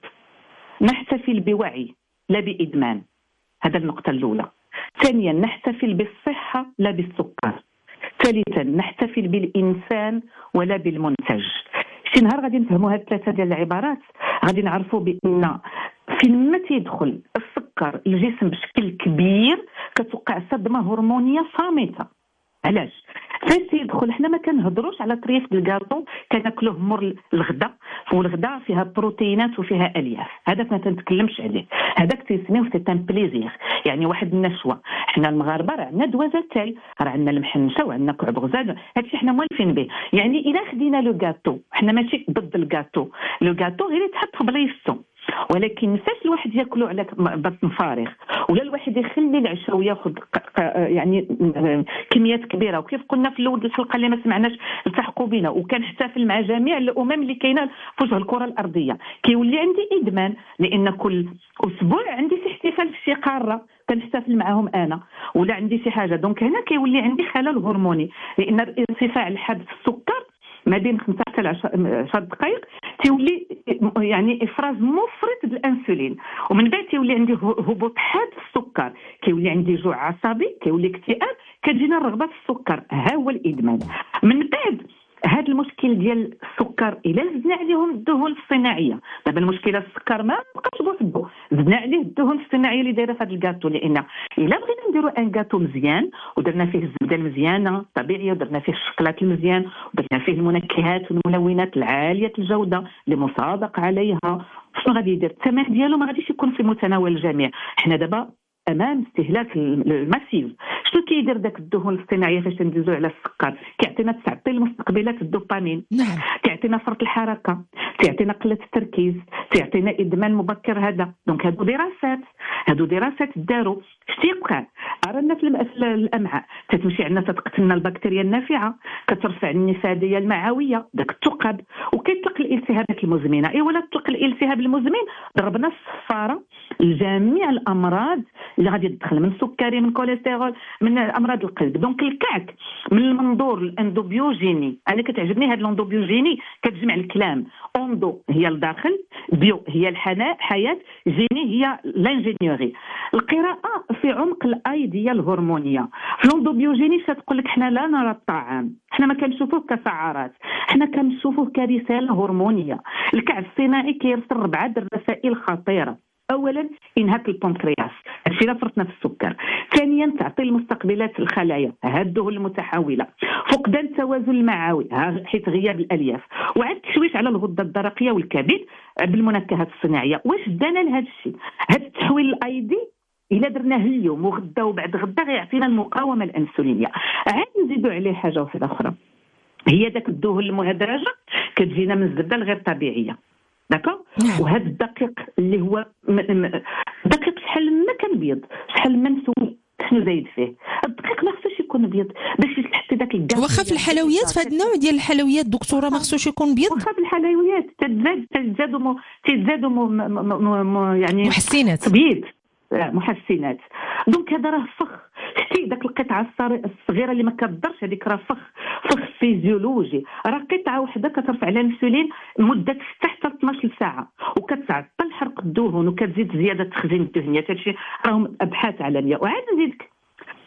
نحتفل بوعي لا بإدمان، هذا النقطة الأولى. ثانيا نحتفل بالصحة لا بالسكر. ثالثا نحتفل بالإنسان ولا بالمنتج. شي نهار غادي نفهموا هاد الثلاثة ديال العبارات، غادي نعرفوا بأن فين ما تيدخل السكر الجسم بشكل كبير كتوقع صدمة هرمونية صامتة. علاش؟ فاش يدخل حنا ما كنهضروش على طريف الكاطو كناكلوه مور الغدا، والغدا فيها بروتينات وفيها الياف، هذاك ما تنتكلمش عليه، هذاك تيسميوه سي ان بليزير، يعني واحد النشوه. حنا المغاربه راه عندنا دوازاتاي، راه عندنا المحنشه وعندنا كعب غزال، هادشي حنا موالفين به. يعني الا خدينا لو كاطو، حنا ماشي ضد الكاطو، لو كاطو غير يتحط في بلايصتو، ولكن فاش الواحد ياكلو على بطن فارغ ولا الواحد يخلي العشاء وياخذ يعني كميات كبيره، وكيف قلنا في الاول الحلقه اللي ما سمعناش التحقوا بنا وكنحتفل مع جميع الامم اللي كاينه في وجه الكره الارضيه، كيولي عندي ادمان، لان كل اسبوع عندي شي احتفال في شي قاره كنحتفل معهم انا، ولا عندي شي حاجه. دونك هنا كيولي عندي خلل هرموني، لان ارتفاع الحد في السكر ما بين خمسة حتى عشرة دقائق تيولي يعني افراز مفرط بالانسولين، ومن بعد تيولي عندي هبوط حاد في السكر، كيولي عندي جوع عصبي، كيولي اكتئاب، كتجينا الرغبه في السكر، ها هو الادمان. من بعد هذا المشكل ديال السكر الا زدنا عليهم الدهون الصناعيه، دابا المشكله السكر ما بقاش بوحدو، زدنا عليه الدهون الصناعيه اللي دايره في هذا الكاطو، لان الا بغينا نديروا ان كاطو مزيان ودرنا فيه الزبده المزيانه طبيعيه ودرنا فيه الشوكولات المزيان ودرنا فيه المنكهات والملونات العاليه الجوده اللي مصادق عليها، شنو غادي يدير؟ الثمن ديالو ما غاديش يكون في متناول الجميع. حنا دابا امام استهلاك الماسيف. شنو كيدير داك الدهون الصناعيه فاش ندوزو على السكر؟ كيعطينا تعطيل مستقبلات الدوبامين، نعم، كيعطينا فرط الحركه، كيعطينا قله التركيز، كيعطينا ادمان مبكر. هذا دونك هادو دراسات هادو دراسات داروا. شتي يبقى رانا في الامعاء تتمشي عندنا تتقتلنا البكتيريا النافعه، كترفع النفاذيه المعويه داك الثقب، وكيطلق الالتهابات المزمنه. اي ولا تطلق الالتهاب المزمن ضربنا الصفاره لجميع الامراض اللي غادي تدخل من سكري من كوليسترول من امراض القلب. دونك الكعك من المنظور الاندوبيوجيني، انا كتعجبني هاد الاندوبيوجيني، كتجمع الكلام اوندو هي الداخل، بيو هي الحياه، حياه، جيني هي لانجينيوري. القراءه في عمق الايديا الهرمونيه. في الاندوبيوجيني كتقول لك حنا لا نرى الطعام، حنا ما كنشوفوه كسعرات، حنا كنشوفوه كرساله هرمونيه. الكعك الصناعي كيرسل ربعه الرسائل خطيره. اولا انهاك البنكرياس، هادشي لا فرطنا في السكر. ثانيا تعطيل مستقبلات الخلايا، ها الدهون المتحوله. فقدان التوازن المعوي حيث غياب الالياف، وعاد تشويش على الغده الدرقيه والكبد بالمنكهات الصناعيه. واش دانا لهذا الشيء؟ هذا التحويل الايدي الا درناه اليوم وغدا وبعد غدا غيعطينا المقاومه الانسولينيه. عاد نزيدوا عليه حاجه واحده اخرى، هي داك الدهون المهدرجه كتجينا من الزبده الغير طبيعيه، داكا؟ وهذا الدقيق اللي هو م... م... دقيق شحال ما كان بيض، شحال ما نسول شنو زايد فيه. الدقيق ما خصوش يكون بيض باش تحطي داك الكاع. واخا في الحلويات، في هذا النوع ديال الحلويات دكتوره ما خصوش يكون بيض. واخا في الحلويات تتزاد تزادوا م... تزادوا م... م... م... يعني محسنات تبيض محسنات. دونك هذا راه فخ. شتي داك القطعه الصغيره اللي ما كتضرش، هذيك راه فخ فخ فيزيولوجي. راه قطعه وحده كترفع الانسولين مده ستة حتى اثناش ساعه، وكتعطل حرق الدهون وكتزيد زياده التخزين الدهنيات. هادشي راهم ابحاث عالميه. وعاد نزيدك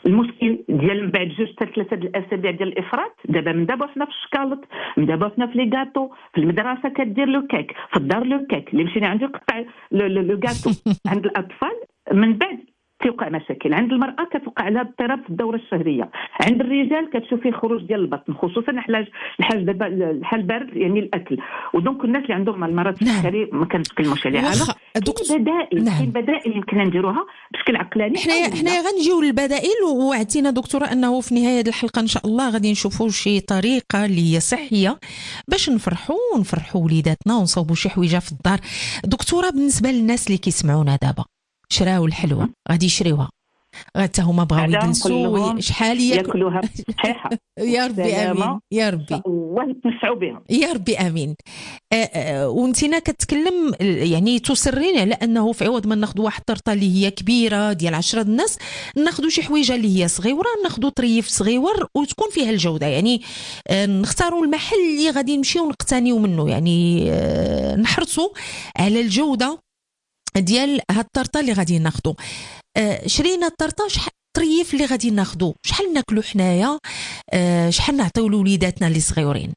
المشكل ديال من بعد جوج حتى ثلاثه الاسابيع ديال الافراط. دابا من دابا حنا في الشكالط، من دابا حنا في لي كاطو، في المدرسه كدير لو كيك، في الدار لو كيك، اللي مشينا عنده يقطع لو كاطو. عند الاطفال من بعد توقع مشاكل، عند المراه كتوقع لها اضطراب في الدوره الشهريه، عند الرجال كتشوفي خروج ديال البطن، خصوصا الحاج الحاج دابا الحال بارد يعني الاكل. ودونك الناس اللي عندهم المرض السكري ما كنتكلموش عليها. كاين بدائل، نعم. كاين بدائل يمكن نديروها بشكل عقلاني. حنايا حنايا غنجيو للبدائل، ووعدتينا دكتوره انه في نهايه الحلقه ان شاء الله غادي نشوفوا شي طريقه اللي هي صحيه باش نفرحوا ونفرحوا وليداتنا ونصوبوا شي حويجه في الدار. دكتوره، بالنسبه للناس اللي كيسمعونا دابا شراو الحلوى غادي يشريوها، حتى هما بغاو يجلسوا شحال ياكلوها صحيحه. يا ربي امين يا ربي ونتمسعوا بها يا ربي امين. وانتينا كتكلم يعني تصرين على انه في عوض ما ناخذ واحد الطرطه اللي هي كبيره ديال عشرة الناس، ناخذوا شي حويجه اللي هي صغيره، ناخذوا طريف صغيور وتكون فيها الجوده. يعني نختاروا المحل اللي غادي نمشيو نقتنيو منه، يعني نحرصوا على الجوده ديال هاد الطرطه اللي غادي ناخذو. آه شرينا الطرطه، شحال الطريف اللي غادي ناخذو، شحال ناكلو حنايا، آه شحال نعطيو لوليداتنا اللي صغيورين؟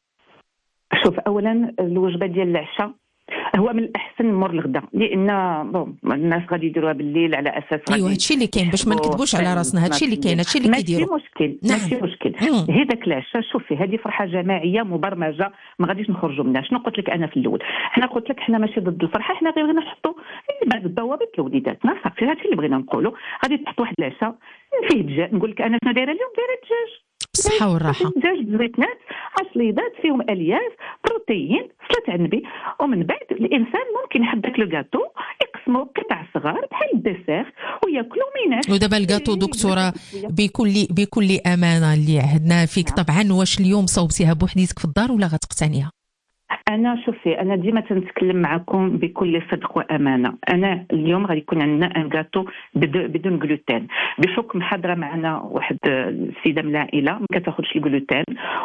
شوف، اولا الوجبه ديال العشاء هو من الاحسن مور الغدا، لان بون الناس غادي يديروها بالليل على اساس ايوا هادشي اللي كاين باش ما نكذبوش على راسنا. هادشي اللي كاين، هادشي اللي كيديروا، ماشي مشكل. نعم. ماشي مشكل. هي داك العشاء شوفي هذه فرحه جماعيه مبرمجه، ما غاديش نخرجوا منها. شنو قلت لك انا في الاول؟ حنا قلت لك حنا ماشي ضد الفرحه، حنا غير بغينا نحطوا بعض الضوابط لوليداتنا صافي. هادشي اللي بغينا نقولوا. غادي تحط واحد العشاء فيه دجاج، نقول لك انا شنو دايره اليوم؟ دايره الدجاج بالصحه والراحه، دجاج بالزيتونات، عصليدات فيهم الياف، بروتين، صلاه النبي. ومن بعد الانسان ممكن يحط داك لو غاتو يقسمو قطع صغار بحال الدسير وياكلو ميناش. ودابا الكاطو دكتوره بكل بكل امانه اللي عهدنا فيك طبعا، واش اليوم صوبتيها بوحديتك في الدار ولا غتقتنيها؟ انا شوفي انا ديما تنتكلم معكم بكل صدق وامانه. انا اليوم غادي يكون عندنا ان غاتو بدون جلوتين، بحكم حاضره معنا واحد السيده من العائله ما كتاخذش الجلوتين،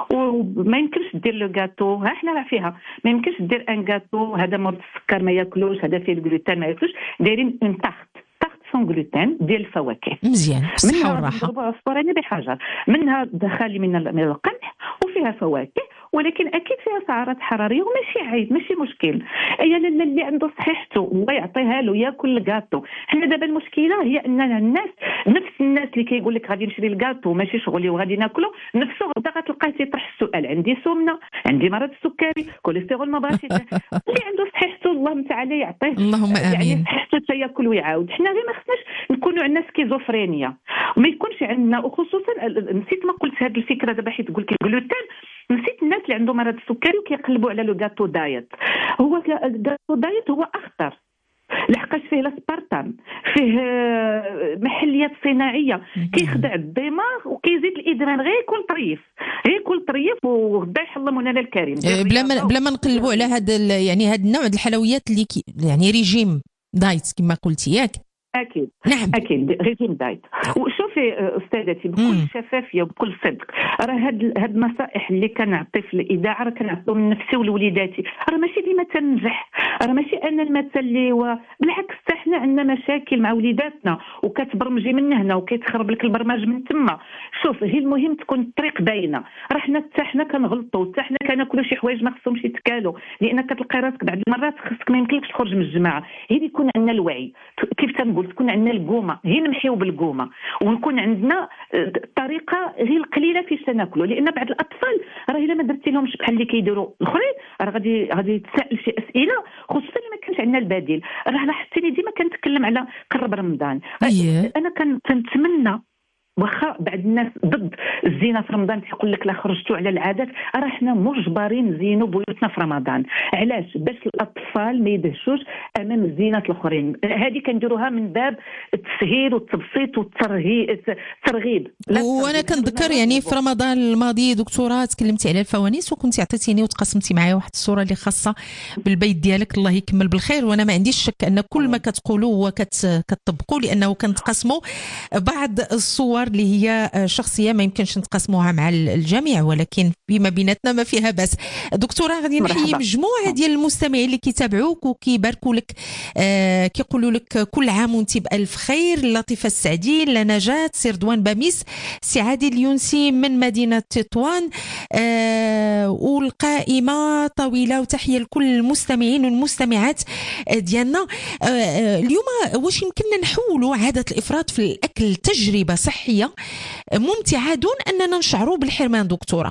وما يمكنش دير لو غاتو. ها حنا راه فيها ما يمكنش دير ان غاتو هذا مرض السكر ما ياكلوش، هذا فيه الجلوتين ما ياكلوش. دايرين اون تارت سون جلوتين ديال الفواكه مزيان بالصحه والراحه، منها بحجر، منها خالي من القمح وفيها فواكه، ولكن اكيد فيها سعرات حراريه وماشي عيب، ماشي مشكل. يا لالا اللي عنده صحيحته الله يعطيها له ياكل الكاطو. حنا دابا المشكله هي ان الناس نفس الناس اللي كيقول لك غادي نشري الكاطو ماشي شغلي وغادي ناكلو، نفسه غدا غتلقاه تيطرح السؤال: عندي سمنه، عندي مرض السكري، كوليسترول ما بغاش اللي عنده صحيحته الله تعالى يعطيه اللهم امين، يعني صحيحته حتى ياكل ويعاود. حنا غير ما خصناش نكونوا عندنا سكيزوفرينيا، ما يكونش عندنا. وخصوصا نسيت ما قلت هذه الفكره دابا حيت تقول لك الجلوتين، نسيت الناس اللي عندهم مرض السكري وكيقلبوا على لو غاتو دايت. هو الغاتو دايت هو اخطر لحقاش فيه الاسبارتام، فيه محليات صناعيه، كيخدع الدماغ وكيزيد الادمان. غير يكون طريف، غير يكون طريف وغدا يحل مولانا الكريم بلا ما بلا ما نقلبوا على هذا يعني هذا النوع ديال الحلويات اللي يعني ريجيم دايت كما قلتي ياك. اكيد نعم اكيد ريجيم دايت. وشوفي استاذتي بكل شفافيه وبكل صدق، راه هاد هاد النصائح اللي كنعطي في الاذاعه راه كنعطيهم لنفسي ولوليداتي، راه ماشي ديما تنجح، راه ماشي انا المثل اللي هو بالعكس. حنا عندنا مشاكل مع وليداتنا وكتبرمجي من هنا وكيتخرب لك البرمج من تما. شوف هي المهم تكون الطريق باينه. راه حنا حتى حنا كنغلطوا، حتى حنا كناكلوا شي حوايج ما خصهمش يتكالوا، لان كتلقى راسك بعض المرات خصك ما يمكنلكش تخرج من الجماعه. هي يكون عندنا الوعي كيف تنقول، تكون عندنا القومه، هي نمحيو بالقومه، ونكون عندنا طريقه غير قليله فيش تناكلوا. لان بعض الاطفال راه الا ما درتي لهمش بحال اللي كيديروا الاخرين راه غادي غادي تسال شي اسئله، خصوصا اللي ما كانش عندنا البديل. راه لاحظتيني ديما كنتكلم على قرب رمضان. أيه. انا كنتمنى واخا بعض الناس ضد الزينه في رمضان تيقول لك لا خرجتوا على العادات، راه حنا مجبرين نزينوا بيوتنا في رمضان. علاش؟ باش الاطفال ما يدهشوش امام الزينات الاخرين. هذه كنديروها من باب التسهيل والتبسيط والترغيب. وانا كنذكر يعني في رمضان الماضي دكتوره تكلمتي على الفوانيس وكنتي عطيتيني وتقاسمتي معايا واحد الصوره اللي خاصه بالبيت ديالك، الله يكمل بالخير. وانا ما عنديش شك ان كل ما كتقولوا وكتطبقوا، لانه كنتقاسموا بعض الصور افكار اللي هي شخصيه ما يمكنش نتقاسموها مع الجميع، ولكن فيما بيناتنا ما فيها بس. دكتوره غادي نحيي مجموعه ديال المستمعين اللي كيتابعوك وكيباركوا لك، آه كيقولوا لك كل عام وانت بالف خير. لطيفه السعدي، لنجاة، سي رضوان باميس، سي عادل اليونسي من مدينه تطوان، آه والقائمه طويله. وتحيه لكل المستمعين والمستمعات ديالنا. آه اليوم واش يمكننا نحولوا عاده الافراط في الاكل تجربه صحيه ممتعه دون اننا نشعروا بالحرمان دكتوره؟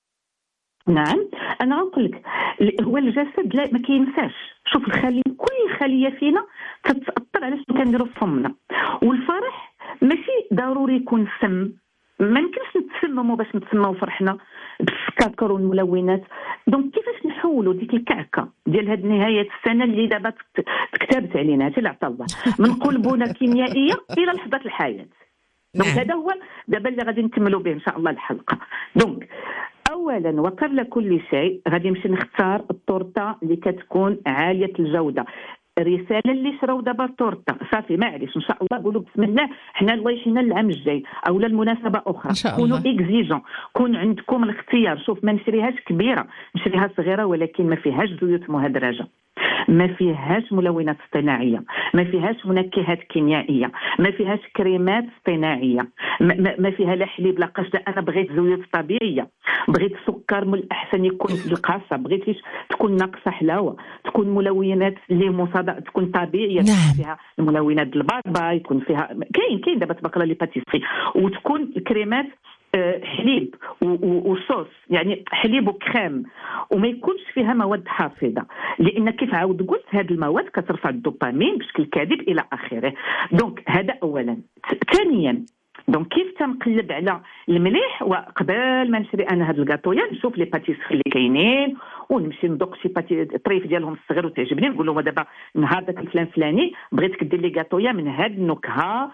نعم، انا غنقول لك هو الجسد لا ما كينساش. شوف الخليه، كل خليه فينا تتاثر على شنو كنديروا في فمنا. والفرح ماشي ضروري يكون سم، ما يمكنش نتسمموا باش نتسموا فرحنا بالسكر والملونات. دونك كيفاش نحولوا ديك الكعكه ديال هاد نهايه السنه اللي دابا تكتبت علينا هادشي اللي عطا الله من قلبونه كيميائيه الى لحظه الحياه. دونك هذا هو دابا اللي غادي نكملوا به ان شاء الله الحلقه. دونك اولا وقبل كل شيء غادي نمشي نختار التورته اللي كتكون عاليه الجوده. رساله اللي شراو دابا التورته صافي معليش ان شاء الله قولوا بسم الله حنا الله يحيينا العام الجاي او للمناسبه اخرى. كونوا اكزيجون، كون عندكم الاختيار. شوف ما نشريهاش كبيره، نشريها صغيره ولكن ما فيهاش زيوت مهدرجه، ما فيهاش ملونات اصطناعيه، ما فيهاش منكهات كيميائيه، ما فيهاش كريمات اصطناعيه، ما, ما فيها لا حليب لا قش. انا بغيت زيوت طبيعيه، بغيت سكر من الاحسن يكون بالقاصه، بغيتيش تكون ناقصه حلاوه، تكون ملونات اللي مصادره تكون طبيعيه. نعم. فيها الملونات البابا، يكون فيها كاين كاين دابا تبارك الله لي باتيسري، وتكون الكريمات حليب وصوص، يعني حليب وكريم، وما يكونش فيها مواد حافظه، لان كيف عاود قلت هذه المواد كترفع الدوبامين بشكل كاذب الى اخره. دونك هذا اولا. ثانيا دونك كيف تنقلب على المليح، وقبل ما نشري انا هاد الكاطويا نشوف لي باتيسري اللي كاينين ونمشي ندوق شي باتي طريف ديالهم الصغير وتعجبني، نقول لهم دابا نهار داك الفلان فلاني بغيتك دير لي كاطويا من هاد النكهه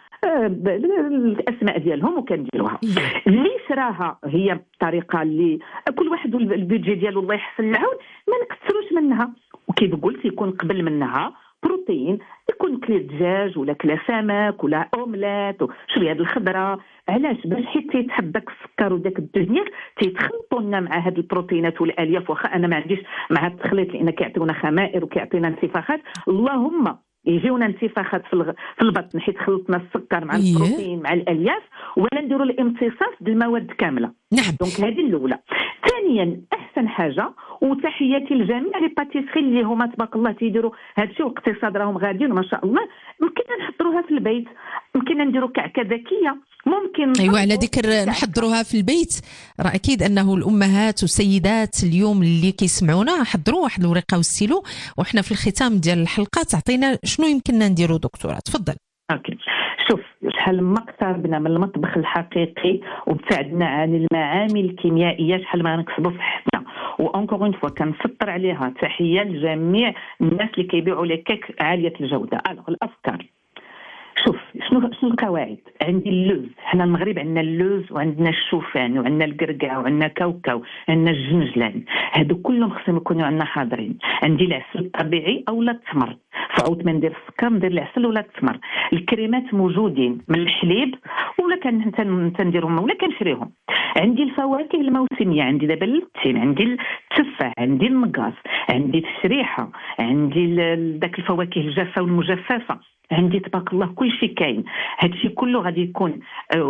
الاسماء ديالهم وكنديروها. اللي شراها هي الطريقه اللي كل واحد البيدجي ديالو الله يحسن العون، ما نكثروش منها. وكيف قلت يكون قبل منها بروتين، يكون كلا دجاج ولا كلا سمك ولا اومليت وشويه د الخضره. علاش؟ باش حيت تيتحب داك السكر وداك الدهنيات تيتخلطوا لنا مع هاد البروتينات والالياف. واخا انا ما عنديش مع التخليط لان كيعطيونا خمائر وكيعطينا انتفاخات، اللهم يجيونا انتفاخات في في البطن حيت خلطنا السكر مع البروتين مع الالياف، ولا نديروا الامتصاص بالمواد كامله. نعم. دونك هذه الاولى. ثانيا احسن حاجه، وتحياتي لجميع لي باتيسري اللي هما تبارك الله تيديروا هذا الشيء والاقتصاد راهم غاديين ما شاء الله، يمكننا نحضروها في البيت، يمكننا نديروا كعكه ذكيه، ممكن. ايوه، على ذكر نحضروها في البيت، راه اكيد انه الامهات والسيدات اليوم اللي كيسمعونا حضروا واحد الورقه والستيلو، وحنا في الختام ديال الحلقه تعطينا شنو يمكننا نديروا دكتوره. تفضل. اوكي. شوف شحال ما اقتربنا من المطبخ الحقيقي وابتعدنا عن المعامل الكيميائيه شحال ما نكسبوا صحتنا. وانكور اون فوا كنسطر عليها تحيه لجميع الناس اللي كيبيعوا لي كيك عاليه الجوده. الوغ الافكار، شوف شنو شنو القواعد. عندي اللوز، حنا المغرب عندنا اللوز وعندنا الشوفان وعندنا الكركاع وعندنا كاوكاو وعندنا الجنجلان، هادو كلهم خصهم يكونوا عندنا حاضرين. عندي العسل الطبيعي اولا التمر، فعوت ما ندير السكر ندير العسل ولا التمر. الكريمات موجودين من الحليب ولا كان تنديرهم ولا كنشريهم. عندي الفواكه الموسميه، عندي دابا التين، عندي التفاح، عندي المقاص، عندي الشريحه، عندي داك الفواكه الجافه والمجففه، عندي تبارك الله كل شيء كاين. هادشي كله غادي يكون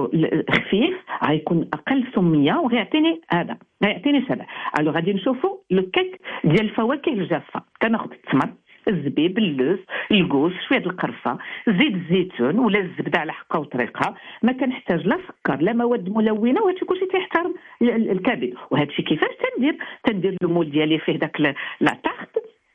خفيف، غيكون اقل سميه وغيعطيني هذا غيعطيني شبع. الو غادي نشوفوا لو كيك ديال الفواكه الجافه. كناخذ التمر، الزبيب، اللوز، الكوز، شويه القرفه، زيت الزيتون ولا الزبده على حقه وطريقها. ما كنحتاج لا سكر لا مواد ملونه، وهادشي كلشي تيحترم الكبد. وهادشي كيفاش تندير تندير المول ديالي فيه داك لاطاخت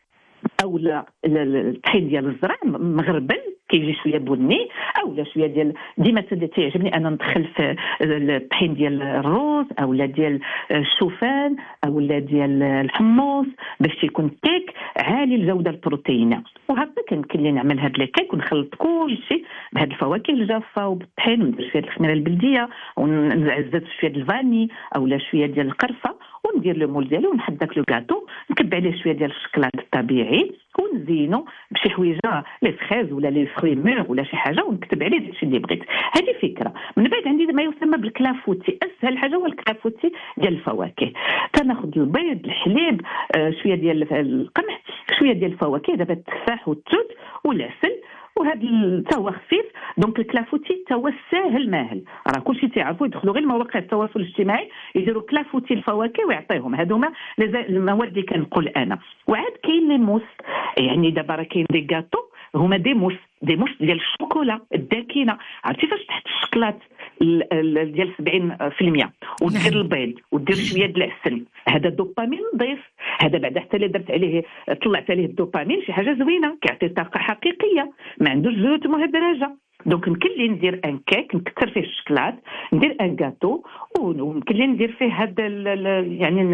او الطحين ديال الزرع مغربل كيجي شويه بني، او شويه ديال ديما تيعجبني انا ندخل في الطحين ديال الروز او ديال الشوفان او ديال الحمص باش تيكون كيك عالي الجوده البروتينيه. وهكا كيمكن لي نعمل هاد لي كيك ونخلط كل شيء بهاد الفواكه الجافه وبالطحين، وندير شويه الخميره البلديه ونزيد شويه الفاني او شويه ديال القرفه، وندير لو مول ديالي ونحط داك لو كاطو، نكب عليه شويه ديال الشكلاط الطبيعي ونزينو بشي حويجه لي فريز ولا لي فروي مور ولا شي حاجه ونكتب عليه داكشي اللي بغيت. هذه فكره. من بعد عندي ما يسمى بالكلافوتي. اسهل حاجه هو الكلافوتي ديال الفواكه. تناخذ البيض، الحليب، آه شويه ديال القمح، شويه ديال الفواكه، دابا التفاح والتوت والعسل، وهذا حتى هو خفيف. دونك الكلافوتي حتى هو ساهل ماهل، راه كلشي تيعرفوا يدخلوا غير مواقع التواصل الاجتماعي يديروا كلافوتي الفواكه ويعطيهم. هذوما المواد اللي كنقول انا. وعاد كاين لي موس، يعني دابا راه كاين دي غاتو هما دي موس دي موس ديال الشوكولا الداكنه. عرفتي فاش تحت الشكلاط ديال سبعين بالمئة ودير البيض ودير شويه د العسل، هذا دوبامين نظيف. هذا بعد حتى اللي درت عليه طلعت عليه الدوبامين شي حاجه زوينه، كيعطي طاقه حقيقيه، ما عندوش زيوت مهدرجه. دونك يمكن لي ندير ان كيك نكثر فيه الشكلاط، ندير ان غاتو، ويمكن لي ندير فيه هذا يعني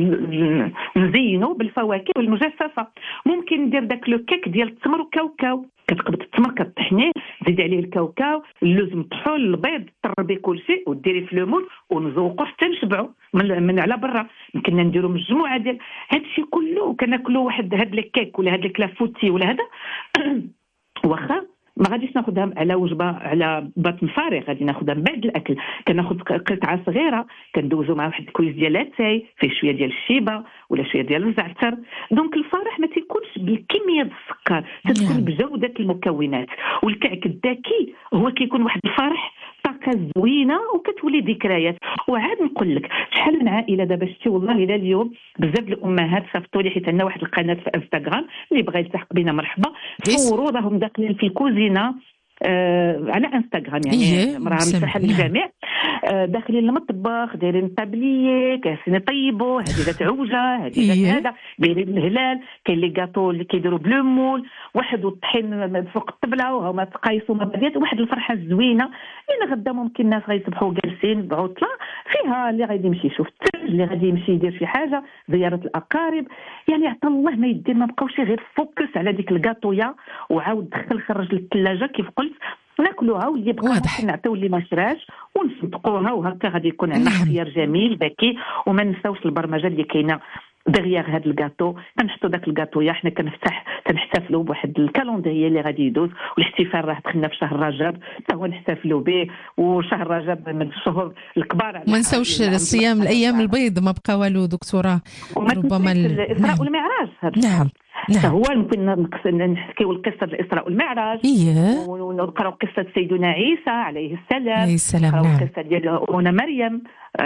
نزينو بالفواكه والمجففه. ممكن ندير داك لو كيك ديال التمر وكاوكاو، كتقبض التمر كطحنيه، تزيد عليه الكاوكاو، اللوز مطحون، البيض، تربي كل شيء وديري في لومول ونزوقوا حتى نشبعوا من, من على برا. يمكن نديروا مجموعه ديال هادشي كله كناكلوا واحد هاد الكيك ولا هاد الكلافوتي ولا هذا واخا ما غاديش ناخذها على وجبه على بطن فارغ، غادي ناخذها من بعد الاكل. كناخذ قطعه صغيره كندوزو مع واحد الكويس ديال لاتاي فيه شويه ديال الشيبه ولا شويه ديال الزعتر. دونك الفرح ما تيكونش بالكميه ديال السكر، تتكون بجوده المكونات. والكعك الذكي هو كيكون واحد الفرح طاقه زوينه وكتولي ذكريات. وعاد نقول لك شحال من عائله دابا شتي والله الى اليوم بزاف الامهات صيفطوا لي، حيت عندنا واحد القناه في انستغرام اللي بغى يلتحق بنا مرحبا، صوروا راهم داخلين في الكوزينه آه على انستغرام، يعني راه مفتوحه للجميع، آه داخلين المطبخ دايرين طابليه كاسين يطيبوا، هذه ذات عوجه، هذه ذات هذا، دايرين الهلال، كاين لي غاطو اللي كيديروا بلومول، واحد والطحين فوق الطبله وهما تقايسوا مبادئ، واحد الفرحه زوينه. لان غدا ممكن الناس غيصبحوا جالسين بعطله فيها، اللي غادي يمشي يشوف الثلج، اللي غادي يمشي يدير شي حاجه، زياره الاقارب. يعني عطا الله ما يدير، ما بقاوش غير فوكس على ديك الكاطويه وعاود دخل خرج للثلاجه كيف قلت ناكلوها، واللي بقى نعطيو اللي ما شراش ونصدقوها، وهكا غادي يكون عندنا اختيار جميل ذكي. وما نساوش البرمجه اللي كاينه دغيغ هذا الكاطو. كنحطوا داك الكاطويا حنا كنفتح كنحتفلوا بواحد الكالندريه اللي غادي يدوز، والاحتفال راه دخلنا في شهر رجب حتى هو نحتفلوا به، وشهر رجب من الشهور الكبار. ما نساوش الصيام الايام البيض، ما بقى والو دكتوره. ربما الاسراء والمعراج هذا نعم نعم هو ممكن نحكيو القصه الاسراء والمعراج، إيه. ونقراو قصه سيدنا عيسى عليه السلام، عليه السلام، نقراو نعم. القصه ديال امنا مريم.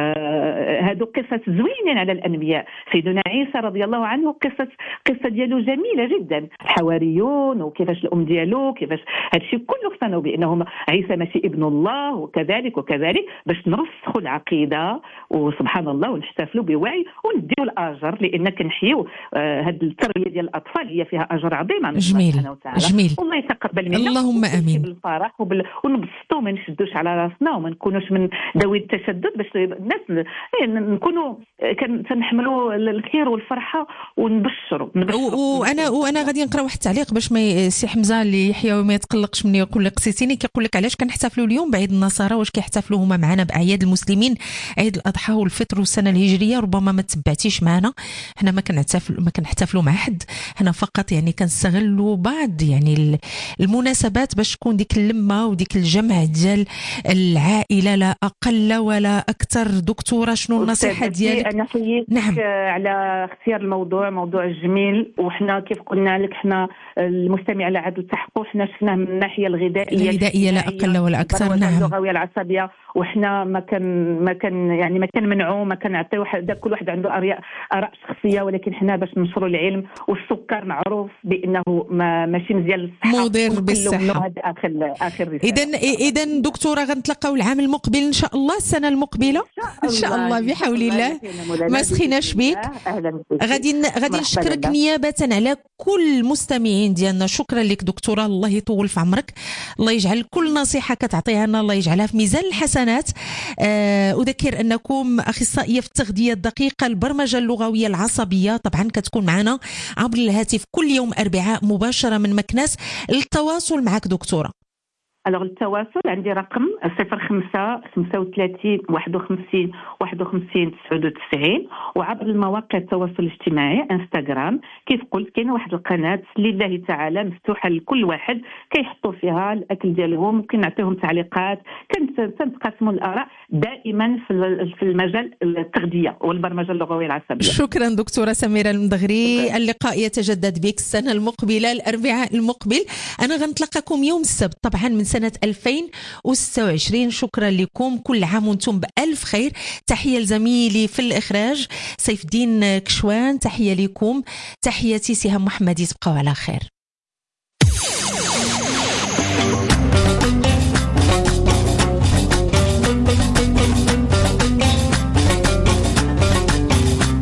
آه هادو قصص زوينين على الانبياء. سيدنا عيسى رضي الله عنه قصه قصه ديالو جميله جدا، الحواريون وكيفاش الام ديالو كيفاش هادشي كله اقتنعوا بانه عيسى ماشي ابن الله، وكذلك وكذلك باش نرسخوا العقيده وسبحان الله ونحتفلوا بوعي ونديو الاجر، لان كنحيو آه هاد التربيه ديال الاطفال هي فيها اجر عظيم من جميل سبحانه وتعالى. جميل. والله يتقبل منا اللهم امين. بالفرح وبال... ونبسطوا، ما نشدوش على راسنا وما نكونوش من ذوي التشدد، باش الناس نكونوا كنحملوا الخير والفرحه ونبشروا. وانا وانا غادي نقرا واحد التعليق باش ما سي حمزه اللي يحيى وما يتقلقش مني يقول لك قصيتيني، كيقول لك علاش كنحتفلوا اليوم بعيد النصارى، واش كيحتفلوا هما معنا باعياد المسلمين، عيد الاضحى والفطر والسنه الهجريه؟ ربما ما تبعتيش معنا، حنا ما كنحتفلوا ما كنحتفلوا مع حد، حنا فقط يعني كنستغلوا بعض يعني المناسبات باش تكون ديك اللمه وديك الجمع ديال العائله لا اقل ولا اكثر. دكتوره شنو النصيحه ديالك؟ انا حييتك نعم. على اختيار الموضوع، موضوع جميل، وحنا كيف قلنا لك حنا المستمع لا عاد التحقق حنا شفناه من الناحيه الغذائيه الغذائيه لا اقل ولا اكثر. نعم. اللغويه العصبيه، وحنا ما كان ما كان يعني ما كان منعو، ما كان نعطيو واحد كل واحد عنده اراء اراء شخصيه، ولكن حنا باش ننشروا العلم. والسكر معروف بانه ما ماشي مزيان للصحه، مضر بالصحه. هذا اخر اخر رساله. اذا اذا دكتوره غنتلاقاو العام المقبل ان شاء الله، السنه المقبله ان شاء الله بحول الله. ما سخيناش بيك. غادي غادي نشكرك نيابه على كل المستمعين ديالنا. شكرا لك دكتوره، الله يطول في عمرك، الله يجعل كل نصيحه كتعطيها لنا الله يجعلها في ميزان الحسنات. أه اذكر انكم اخصائيه في التغذيه الدقيقه البرمجه اللغويه العصبيه، طبعا كتكون معنا عبر الهاتف كل يوم اربعاء مباشره من مكناس للتواصل معك دكتوره. الوغ التواصل عندي رقم صفر خمسة خمسة وثلاثين واحد وخمسين واحد وخمسين تسعة وتسعين، وعبر المواقع التواصل الاجتماعي انستغرام كيف قلت كاينه واحد القناه لله تعالى مفتوحه لكل واحد كيحطوا فيها الاكل ديالهم، ممكن نعطيهم تعليقات، كنتقاسموا الاراء دائما في المجال التغذيه والبرمجه اللغويه العصبيه. شكرا دكتوره سميره المدغري. شكرا. اللقاء يتجدد بك السنه المقبله الاربعاء المقبل. انا غنتلقاكم يوم السبت طبعا من سنه ألفين وستة وعشرين. شكرا لكم، كل عام وانتم بألف خير. تحيه لزميلي في الاخراج سيف الدين كشوان، تحيه لكم، تحياتي سهام محمدي، تبقوا على خير.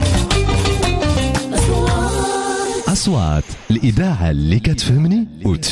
أصوات الإذاعة اللي كتفهمني وتفهمني.